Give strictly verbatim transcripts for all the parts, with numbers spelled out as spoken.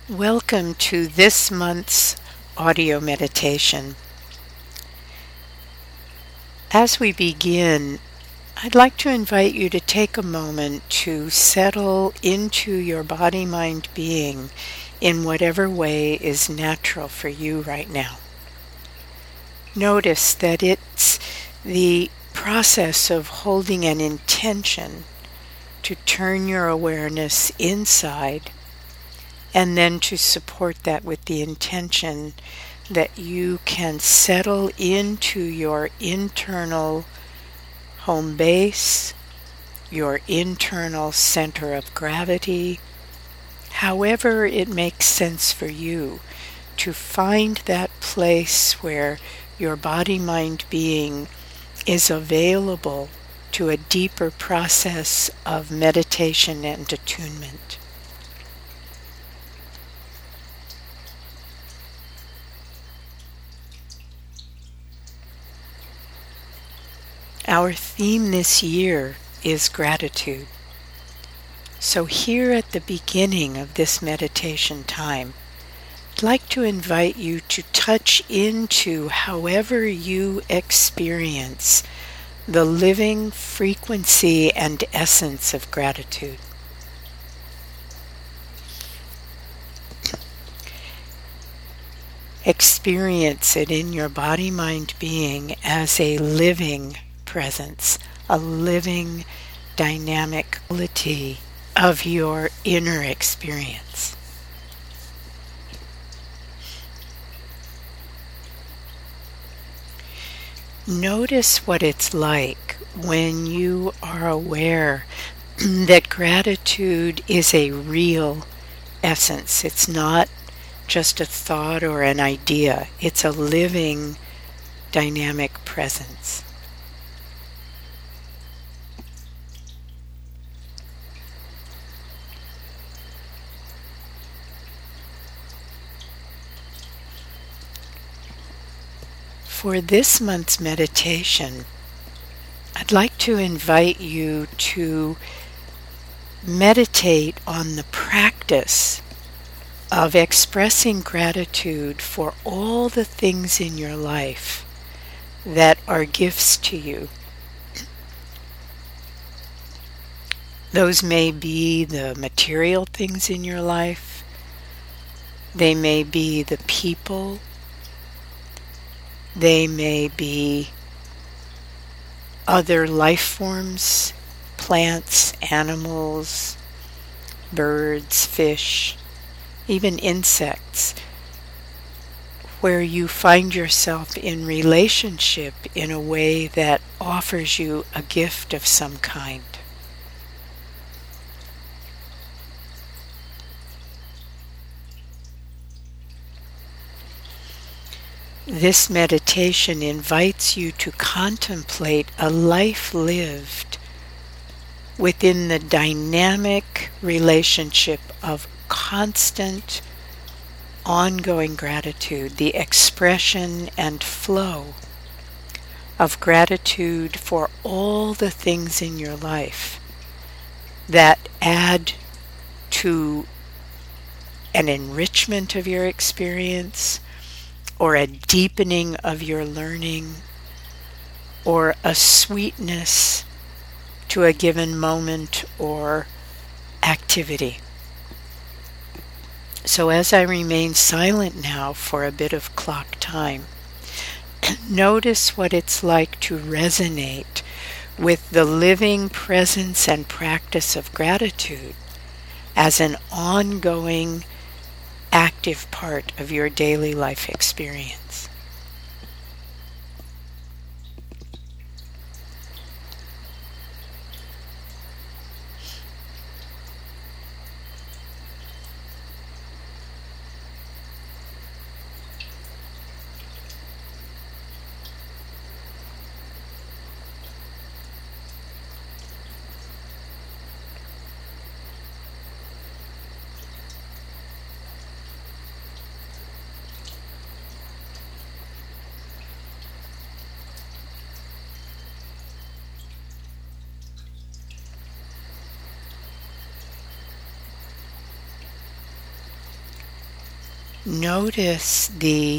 Welcome to this month's audio meditation. As we begin, I'd like to invite you to take a moment to settle into your body, mind, being in whatever way is natural for you right now. Notice that it's the process of holding an intention to turn your awareness inside, and then to support that with the intention that you can settle into your internal home base, your internal center of gravity, however it makes sense for you to find that place where your body, mind, being is available to a deeper process of meditation and attunement. Our theme this year is gratitude. So here at the beginning of this meditation time, I'd like to invite you to touch into however you experience the living frequency and essence of gratitude. Experience it in your body, mind, being as a living presence, a living dynamic quality of your inner experience. Notice what it's like when you are aware that gratitude is a real essence. It's not just a thought or an idea. It's a living dynamic presence. For this month's meditation, I'd like to invite you to meditate on the practice of expressing gratitude for all the things in your life that are gifts to you. Those may be the material things in your life. They may be the people. They may be other life forms, plants, animals, birds, fish, even insects, where you find yourself in relationship in a way that offers you a gift of some kind. This meditation invites you to contemplate a life lived within the dynamic relationship of constant, ongoing gratitude, the expression and flow of gratitude for all the things in your life that add to an enrichment of your experience, or a deepening of your learning, or a sweetness to a given moment or activity. So as I remain silent now for a bit of clock time, notice what it's like to resonate with the living presence and practice of gratitude as an ongoing active part of your daily life experience. Notice the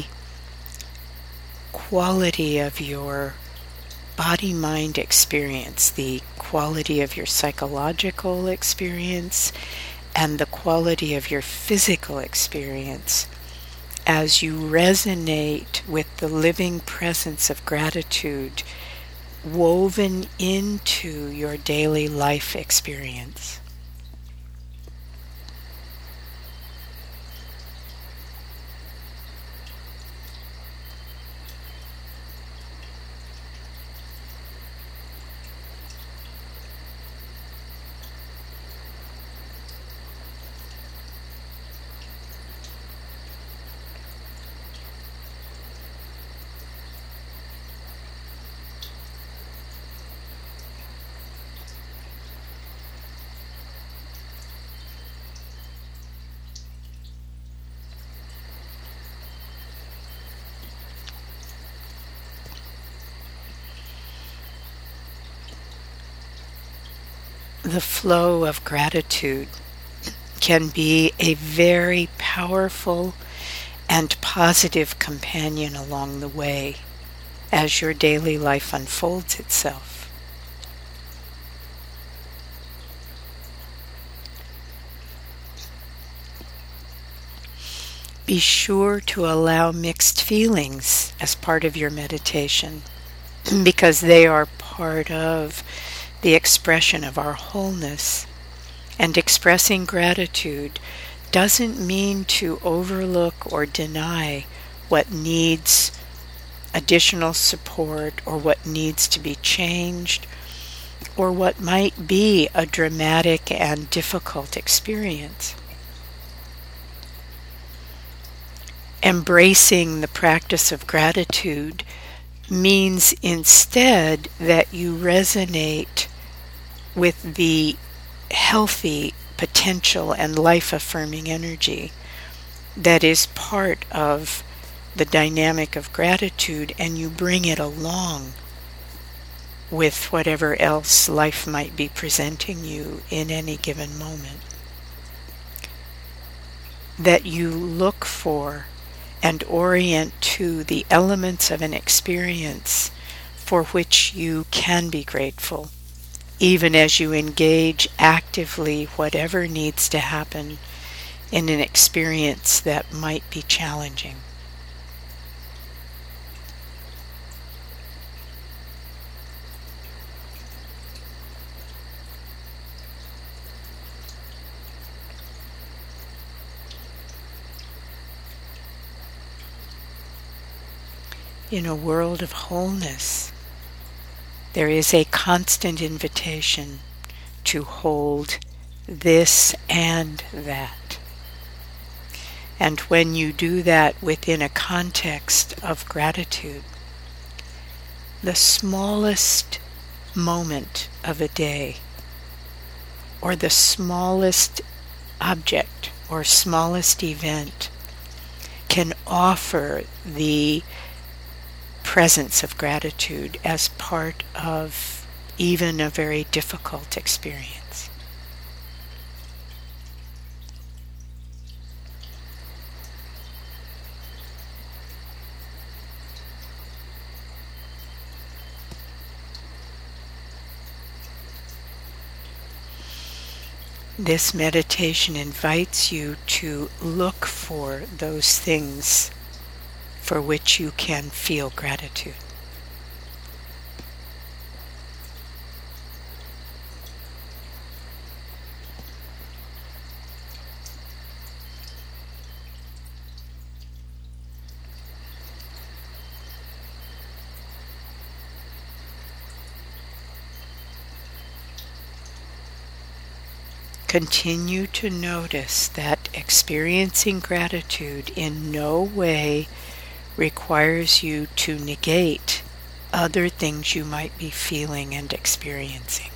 quality of your body-mind experience, the quality of your psychological experience, and the quality of your physical experience as you resonate with the living presence of gratitude woven into your daily life experience. The flow of gratitude can be a very powerful and positive companion along the way as your daily life unfolds itself. Be sure to allow mixed feelings as part of your meditation because they are part of the expression of our wholeness. And expressing gratitude doesn't mean to overlook or deny what needs additional support or what needs to be changed or what might be a dramatic and difficult experience. Embracing the practice of gratitude means instead that you resonate with the healthy potential and life-affirming energy that is part of the dynamic of gratitude, and you bring it along with whatever else life might be presenting you in any given moment. That you look for and orient to the elements of an experience for which you can be grateful, even as you engage actively whatever needs to happen in an experience that might be challenging. In a world of wholeness, there is a constant invitation to hold this and that. And when you do that within a context of gratitude, the smallest moment of a day, or the smallest object or smallest event, can offer the presence of gratitude as part of even a very difficult experience. This meditation invites you to look for those things for which you can feel gratitude. Continue to notice that experiencing gratitude in no way requires you to negate other things you might be feeling and experiencing.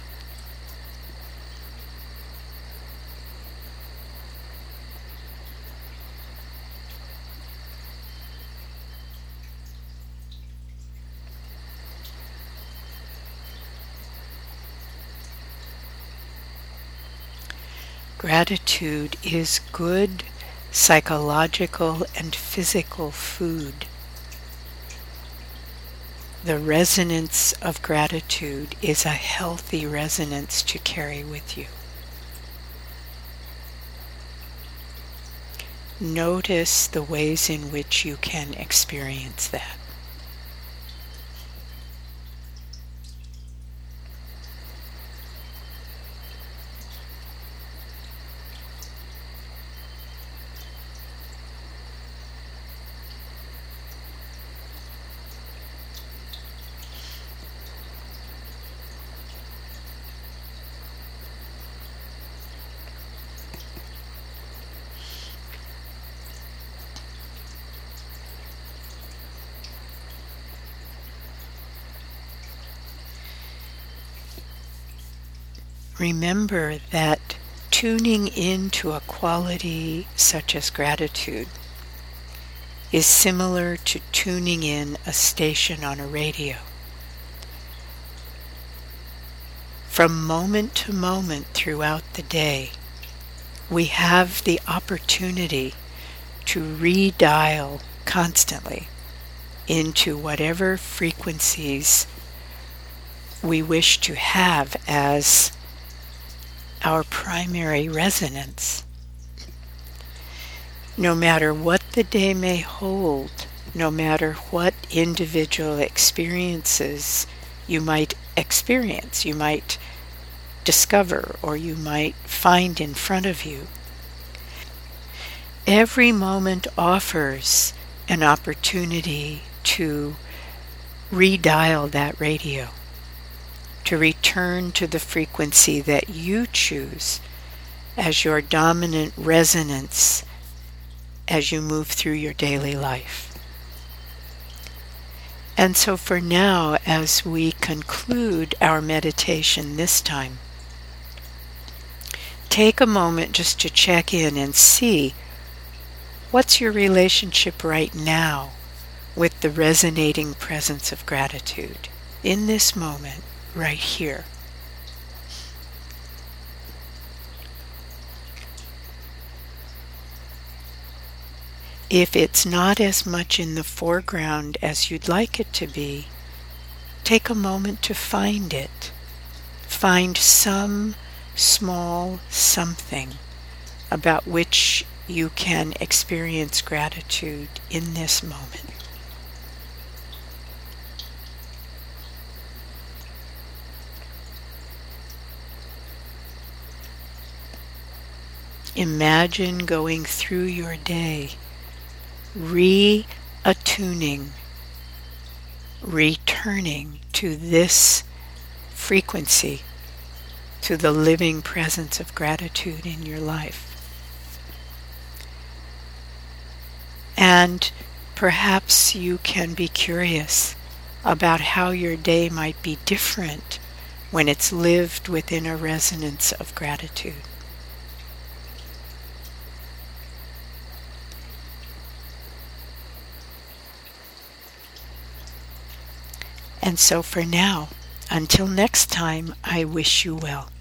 Gratitude is good, psychological and physical food. The resonance of gratitude is a healthy resonance to carry with you. Notice the ways in which you can experience that. Remember that tuning into a quality such as gratitude is similar to tuning in a station on a radio. From moment to moment throughout the day, we have the opportunity to redial constantly into whatever frequencies we wish to have as our primary resonance. No matter what the day may hold, no matter what individual experiences you might experience, you might discover, or you might find in front of you, every moment offers an opportunity to redial that radio, to return to the frequency that you choose as your dominant resonance as you move through your daily life. And so for now, as we conclude our meditation this time, take a moment just to check in and see what's your relationship right now with the resonating presence of gratitude in this moment, right here. If it's not as much in the foreground as you'd like it to be, take a moment to find it. Find some small something about which you can experience gratitude in this moment. Imagine going through your day, re-attuning, returning to this frequency, to the living presence of gratitude in your life. And perhaps you can be curious about how your day might be different when it's lived within a resonance of gratitude. And so for now, until next time, I wish you well.